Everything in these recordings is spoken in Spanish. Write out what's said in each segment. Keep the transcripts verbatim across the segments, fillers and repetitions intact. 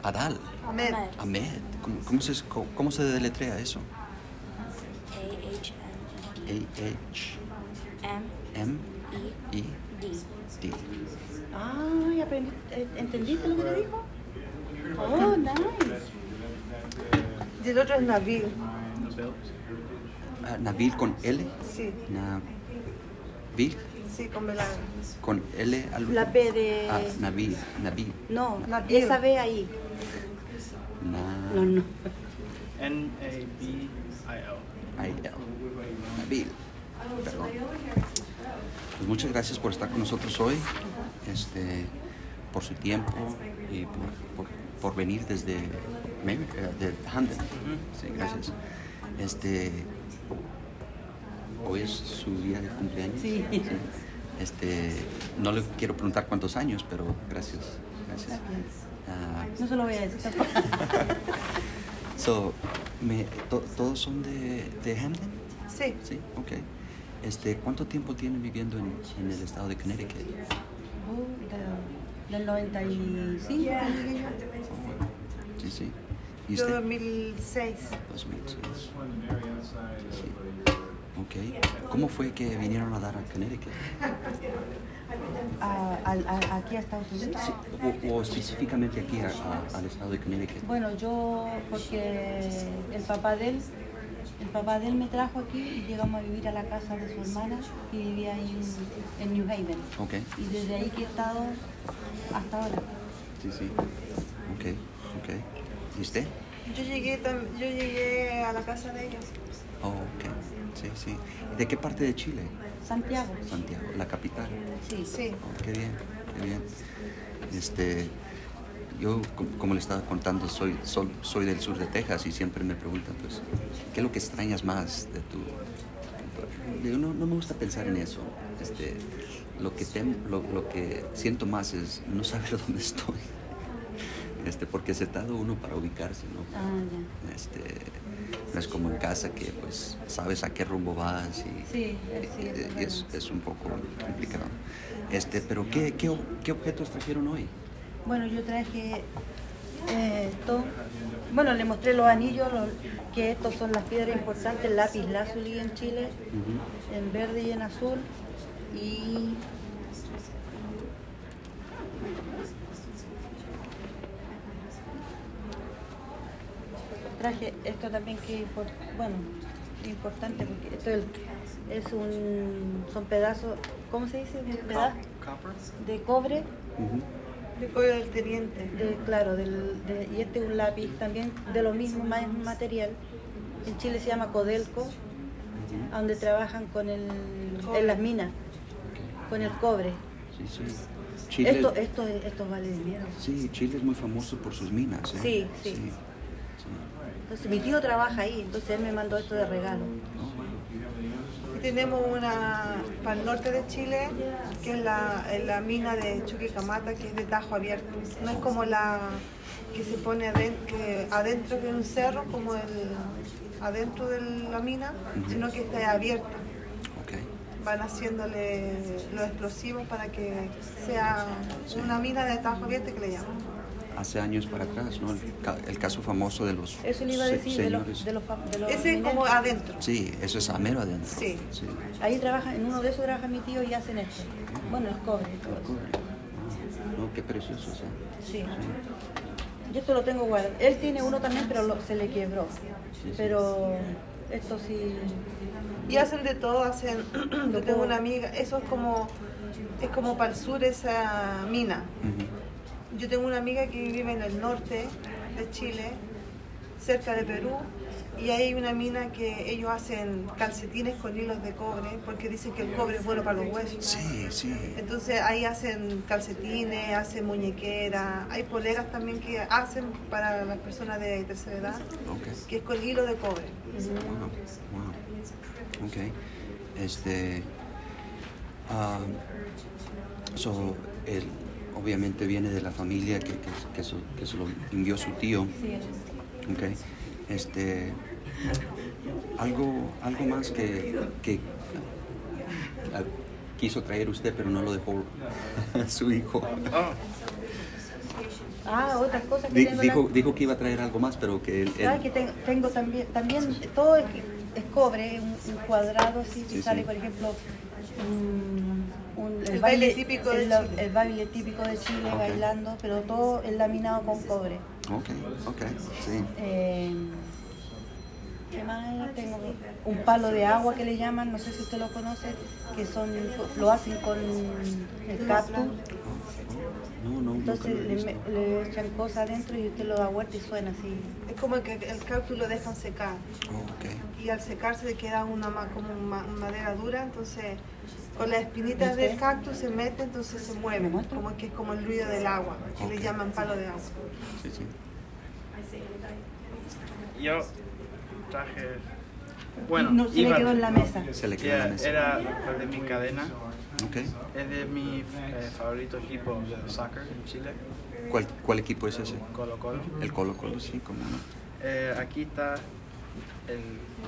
Adal. Ahmed. Ahmed. ¿Cómo, cómo, se, cómo, ¿Cómo se deletrea eso? A H M A H M M E D. D. Ay, aprendí, eh, ¿entendiste lo que te dijo? Oh, nice. Y el otro es Nabil. Ah, Nabil con L. Sí, Nabil sí, con Belán. con L al La B de... Ah, Nabil. Nabil. No, Nabil. esa B ahí. Na- No, no. N A B I L. I L. Nabil. Perdón. Pues muchas gracias por estar con nosotros hoy, este, por su tiempo y por, por, por venir desde Mary, uh, de Hamden. Sí, gracias. Este, hoy es su día de cumpleaños. Sí. Este, no le quiero preguntar cuántos años, pero gracias. Gracias. Ah, No se lo voy a decir tampoco. so, me, to- ¿Todos son de, de Hamden? Sí, Sí, ok. Este, ¿cuánto tiempo tienen viviendo en, en el estado de Connecticut? Uh, de- del noventa y cinco llegué yo. Sí, sí. ¿Y yo usted? dos mil seis. dos mil seis. Sí. Ok. ¿Cómo fue que vinieron a dar a Connecticut? A- al- a- aquí a Estados Unidos. Sí, o, o específicamente aquí a- a- al estado de Connecticut. Bueno, yo, porque el papá de él, el papá de él me trajo aquí y llegamos a vivir a la casa de su hermana que vivía ahí en, en New Haven. Ok. Y desde ahí que he estado hasta ahora. Sí, sí. Ok, ok. ¿Y usted? Yo llegué, tam- yo llegué a la casa de ellos. Oh, ok. Sí, sí. ¿De qué parte de Chile? Santiago. Santiago, la capital. Sí. Sí. Oh, qué bien, qué bien. Este, yo, co- como le estaba contando, soy, sol- soy del sur de Texas y siempre me preguntan, pues, ¿qué es lo que extrañas más de tu...? Digo, no, no me gusta pensar en eso. Este, lo que tem- lo, lo que siento más es no saber dónde estoy. Este, porque se tarda uno para ubicarse, ¿no? Ah, ya. Este, no es como en casa que pues sabes a qué rumbo vas y, Sí, es- sí, y- es y es, verdad. es un poco complicado. Este, pero ¿qué, qué, qué objetos trajeron hoy? Bueno, yo traje eh, esto. Bueno, le mostré los anillos, los- que estos son las piedras importantes, el lápiz lazuli en Chile, Ujú. en verde y en azul. Y traje esto también que impor- bueno, importante porque esto es, es un son pedazos, ¿cómo se dice? Un pedazo Copper? de cobre. Ujú. De Coyo del Teniente. De, claro, del, de- y este es un lápiz también de lo mismo, más material. En Chile se llama Codelco, a donde trabajan con el, en las minas, con el cobre. Sí, sí. Chile, Esto, esto, esto vale dinero. sí, Chile es muy famoso por sus minas. ¿eh? Sí, sí. sí. Sí. Entonces mi tío trabaja ahí, entonces él me mandó esto de regalo. Oh, bueno. Y tenemos una para el norte de Chile, que es la, es la mina de Chuquicamata, que es de tajo abierto. No es como la que se pone adentro, que adentro de un cerro, como el adentro de la mina, Ujú. sino que está abierta. Ok. Van haciéndole los explosivos para que sea una mina de tajo abierto que le llaman. Hace años para atrás, ¿no? El, ca- el caso famoso de los Eso le iba a se- decir de los, señores. de los, fa- de los Ese es como mineros. adentro. Sí, eso es a mero adentro. Sí. sí. Ahí trabaja, en uno de esos trabaja mi tío y hacen esto. Bueno, el cobre. todo El eso. cobre. Ah, no, qué precioso, o sea. Sí. Yo esto lo tengo guardado. Él tiene uno también, pero lo- se le quebró. sí. Pero esto sí. Y hacen de todo, hacen, yo tengo una amiga, eso es como, es como para el sur esa mina. Ujú. Yo tengo una amiga que vive en el norte de Chile, cerca de Perú, y ahí hay una mina que ellos hacen calcetines con hilos de cobre, porque dicen que el cobre es bueno para los huesos. Sí, sí. Entonces ahí hacen calcetines, hacen muñequeras, hay poleras también que hacen para las personas de tercera edad, Ok. que es con hilo de cobre. Wow, wow. Ok. Este. ah, so, él obviamente viene de la familia que, que, que, se, que se lo envió su tío. Sí, Ok. Este. Algo, algo más que, que ah, quiso traer usted, pero no lo dejó su hijo. Oh, Ah, otras cosas que Di- tengo. dijo, la- dijo que iba a traer algo más, pero que él... él- ¿Sabes que tengo, tengo también, también todo es, es cobre, un, un cuadrado así, Sí, sale sí. por ejemplo un, un- El baile típico de el, Chile. el baile típico de Chile Ok. bailando, pero todo es laminado con cobre. Ok, ok, sí. Eh, ¿Qué más hay? Tengo un palo de agua que le llaman, no sé si usted lo conoce, que son, lo hacen con el cactus. No, no, nunca Entonces lo he le, visto. me- le echan cosas adentro y usted lo da vuelta y suena así. Es como que el cactus lo dejan secar. Oh, ok. Y al secarse le queda una ma- como una madera dura, entonces con las espinitas del cactus se mete, entonces se mueve, ¿Me muestra? como que es como el ruido del agua, que Ok. le llaman palo de agua. Sí, sí. Yo traje. Bueno, no, se le iba- quedó en la mesa. Se le quedó en Ya, la mesa. era de mi cadena. Ok. Es de mi eh, favorito equipo de soccer en Chile, ¿Cuál, ¿Cuál equipo es ese? Colo Colo. El Colo Colo, sí, como no. Eh, aquí está el.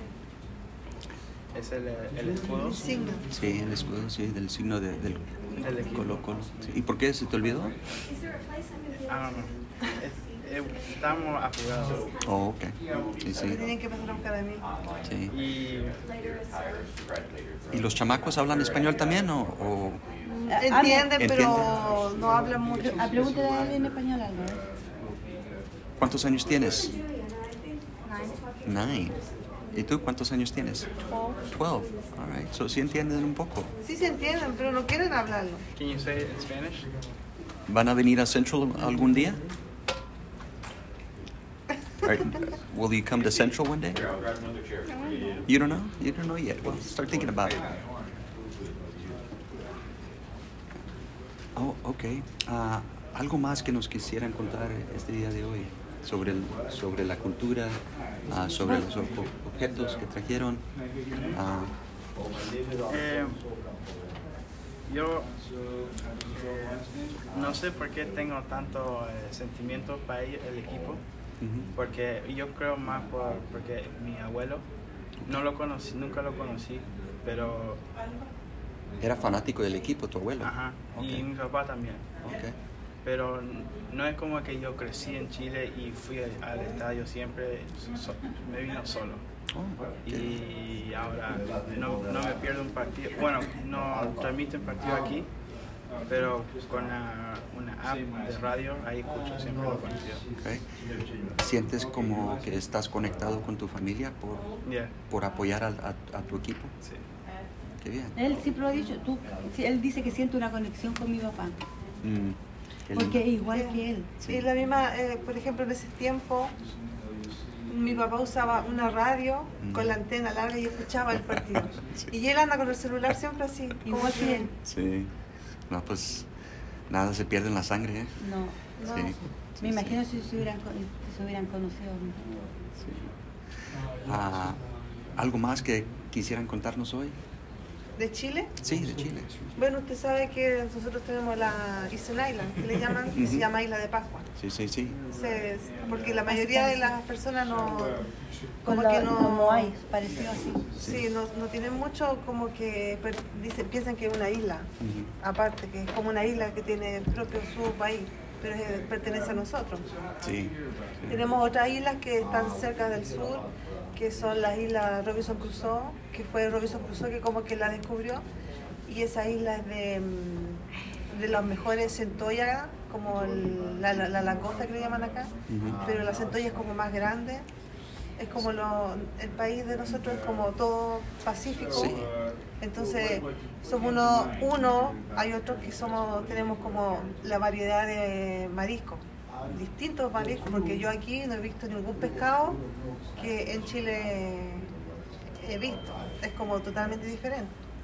Es el, el escudo. El signo. Sí, el escudo, sí, del signo de- del Del equipo. Colo Colo. Sí. ¿Y por qué se te olvidó? Ah, no. Es- eh, estamos apurados. Oh, ok. Sí, sí. Me tienen que pasar a buscar a mí. sí. Y ¿Y los chamacos hablan español también o...? o- Entienden, pero Entienden. no hablan mucho. A pregúntale a él en español algo. ¿eh? ¿Cuántos años tienes? Nine. ¿Y tú cuántos años tienes? Twelve. All right. So, sí entienden un poco. Sí se entienden, pero no quieren hablarlo. can you say it in Spanish? ¿Van a venir a Central algún día? Are- will you come to Central one day? You don't know? You don't know yet. Well, start thinking about it. Oh, ok. Ah, ¿algo más que nos quisieran contar este día de hoy sobre, el- sobre la cultura, ah, sobre los ob- objetos que trajeron? Ah, Eh, yo no sé por qué tengo tanto eh, sentimiento para el el equipo, ujú. porque yo creo más por, porque mi abuelo no lo conocí, nunca lo conocí, pero Era fanático del equipo, tu abuelo. ajá, y Ok, mi papá también. ok. Pero no es como que yo crecí en Chile y fui al, al estadio siempre, so- me vino solo. Oh, ok. Y ahora no, no me pierdo un partido. Bueno, no transmiten partido aquí, pero con una, una app de radio ahí escucho siempre los partidos. Ok. ¿Sientes como que estás conectado con tu familia por, Yeah, por apoyar al- a, a tu equipo? sí. Qué bien. Él siempre lo ha dicho, tú, sí, él dice que siente una conexión con mi papá, Mm, qué porque es lindo. igual que él. Sí. Y la misma, eh, por ejemplo, en ese tiempo, mi papá usaba una radio Mm. con la antena larga y escuchaba el partido. Sí. Y él anda con el celular siempre así. como Igual que él. Sí. No, pues nada se pierde en la sangre, ¿eh? No, No. Sí. me sí, imagino sí, si se hubieran, con- si se hubieran conocido. sí. Ah, ¿algo más que quisieran contarnos hoy? ¿De Chile? Sí, de Chile. Bueno, usted sabe que nosotros tenemos la Easter Island, que le llaman, que se Ujú. llama Isla de Pascua. Sí, sí, sí. Se- porque la mayoría de las personas no, como Como, que no, como hay, parecido así. sí, no, no tienen mucho, como que per- dicen, piensan que es una isla, Ujú. aparte, que es como una isla que tiene propio su país, pero es- pertenece a nosotros. Sí. Tenemos otras islas que están cerca del sur, que son las islas Robinson Crusoe, que fue Robinson Crusoe que como que la descubrió, y esa isla es de, mm, de las mejores centollas, como el- la, la, la langosta que le llaman acá, Ujú. pero la centolla es como más grande, es como lo, el país de nosotros es como todo pacífico, Sí. entonces somos uno, uno, hay otros que somos, tenemos como la variedad de mariscos, distintos mariscos, porque yo aquí no he visto ningún pescado que en Chile he visto, es como totalmente diferente.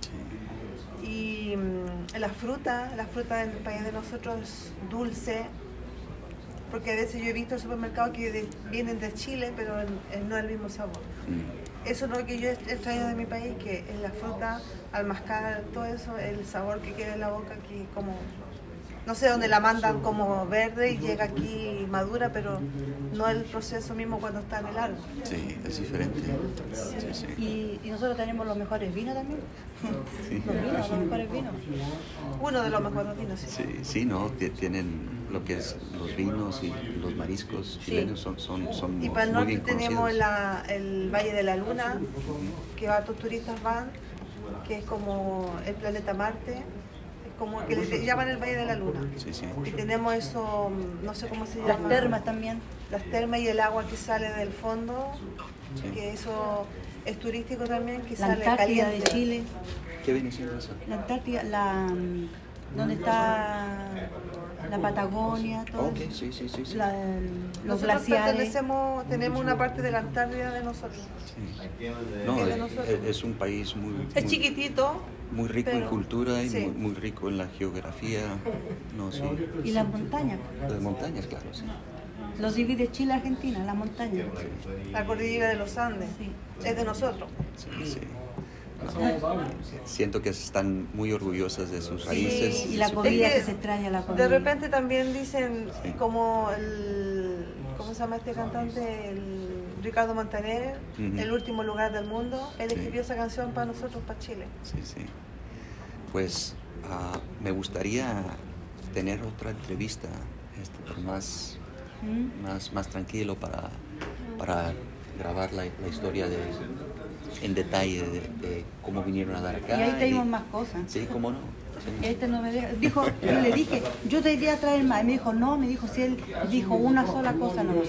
Y mm, la fruta, la fruta del país de nosotros es dulce, porque a veces yo he visto en el supermercado que de- vienen de Chile, pero en- en- no es el mismo sabor. Mm. Eso es lo que yo he he traído de mi país, que es la fruta, al mascar todo eso, el sabor que queda en la boca, que como No sé dónde la mandan como verde y llega aquí madura, pero no el proceso mismo cuando está en el árbol. Sí, es diferente. Sí, sí. Y, y nosotros tenemos los mejores vinos también. Sí. Los vinos, los mejores vinos. Uno de los mejores vinos, sí. Sí, sí, no, T- tienen lo que es los vinos y los mariscos chilenos son, son, son Y para el muy norte bien tenemos conocidos. la, el Valle de la Luna, que hartos turistas van, que es como el planeta Marte, es como que le llaman el Valle de la Luna. Sí, sí. Y tenemos eso, no sé cómo se llama. Las termas también. Las termas y el agua que sale del fondo, Sí. que eso es turístico también, que La sale Antártida caliente. de Chile. ¿Qué viene siendo eso? La Antártida, la, donde está la Patagonia, todo Ok, eso. sí, sí, sí. sí. La- los Nosotros glaciares. pertenecemos, tenemos una parte de la Antártida de nosotros. Sí. No, Es de es, nosotros. es un país muy, Es muy, chiquitito, muy rico en pero- cultura y sí. muy, muy rico en la geografía. No, sí. Y las montañas. Las montañas, claro, sí. Los divide Chile Argentina, las montañas. la cordillera de los Andes, Sí. es de nosotros. Sí, sí. No, siento que están muy orgullosas de sus raíces. Sí, y la de su- comida Es que que se extraña, la De comida. repente también dicen Sí. como el, ¿cómo se llama este cantante? El Ricardo Montaner, Ujú. El último lugar del mundo. Él Sí. escribió esa canción para nosotros, para Chile. Sí, sí. Pues ah, me gustaría tener otra entrevista, este, pero más, ¿Mm? más, más tranquilo para, para grabar la, la historia de, en detalle de, de cómo vinieron a dar acá. Y ahí tenemos y- más cosas. Sí, cómo no. Y Sí. este no me deja. Dijo, yo le dije, yo te iría a traer más. Y me dijo, no, me dijo, si él dijo una sola cosa nomás.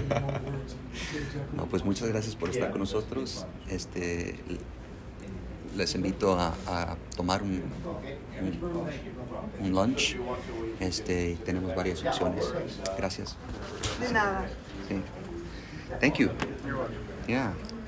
No, pues muchas gracias por estar con nosotros. Este, les invito a, a tomar un, un, un lunch. Este, tenemos varias opciones. Gracias. De nada. Sí. Thank you. Yeah.